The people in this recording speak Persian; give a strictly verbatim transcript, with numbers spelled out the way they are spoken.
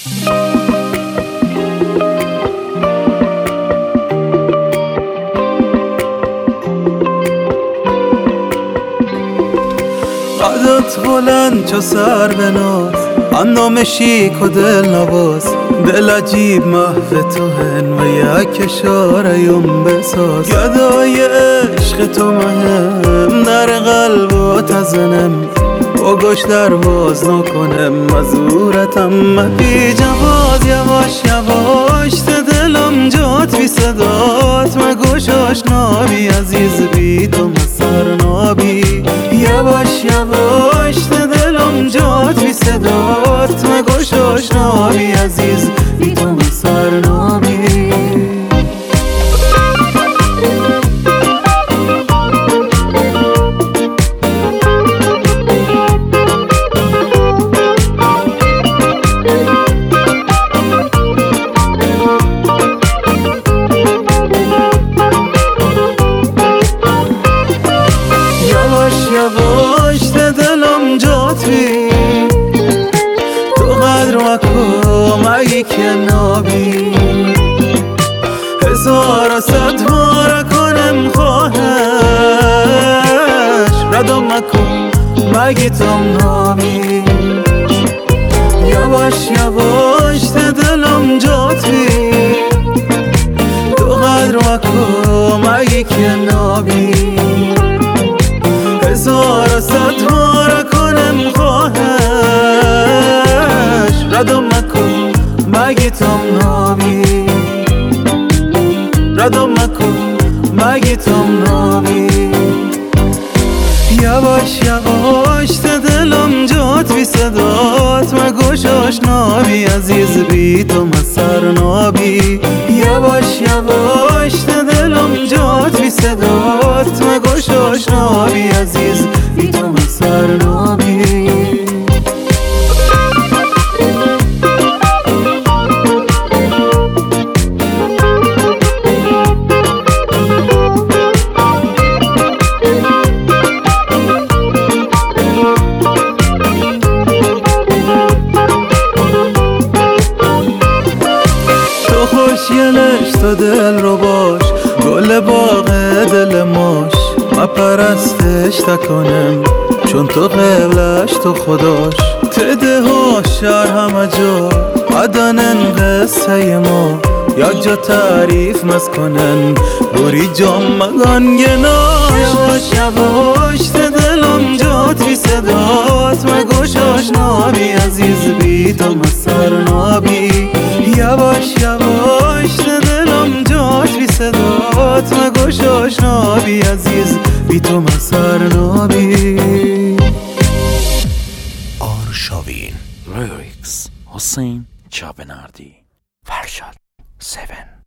قدت بلند چو سر به ناز اندام شیک و دل نواز دل عجیب محو تو هن و یک اشاره‌ام بساز گدای عشق تو مهم در قلب تزنم با گوش در باز نکنم مزورتم مپی جواز یواش یواش ده دلم جات بی صدات مگوش آشنابی عزیز بی تو مسر نابی یواش یواش ده دلم جات بی صدات مگوش آشنابی عزیز بی تو مسر نابی یواش ده دلم جات بی تو قدر مکو مگی که نابی هزار و صد بار کنم خواهش ردم مکو مگی تم نابی یواش یواش ده دلم جات بی تو قدر مکو مگی که نابی هزار و صد بار کنم خواهش ردم مکن مگی تم نابی ردم مکن مگی تم نابی یواش یواش ده دلم جات بی صدات مگوش آشنابی عزیز بی تو مسر نابی یواش یواش ده دلم جات بی صدات مگوش آشنابی عزیز بی تو مسر نابی خوشگلش تو دل رو باش گل باغ دل ماش ما پرستش تکنم چون تو قبلش تو خداش تده ها شهر همه جا عدنن قصه ما یک جا تعریف مسکنن بوری جام مگان گنا یواش یواش ده دلم جات بی صدات مگوش آشنابی عزیز بی تو مسر نابی یواش یواش ده دلم جات بی صدات مگوش آشنابی عزیز بی تو مسر نابی آرشاوین لیریکس حسین چابناردی فرشاد هفت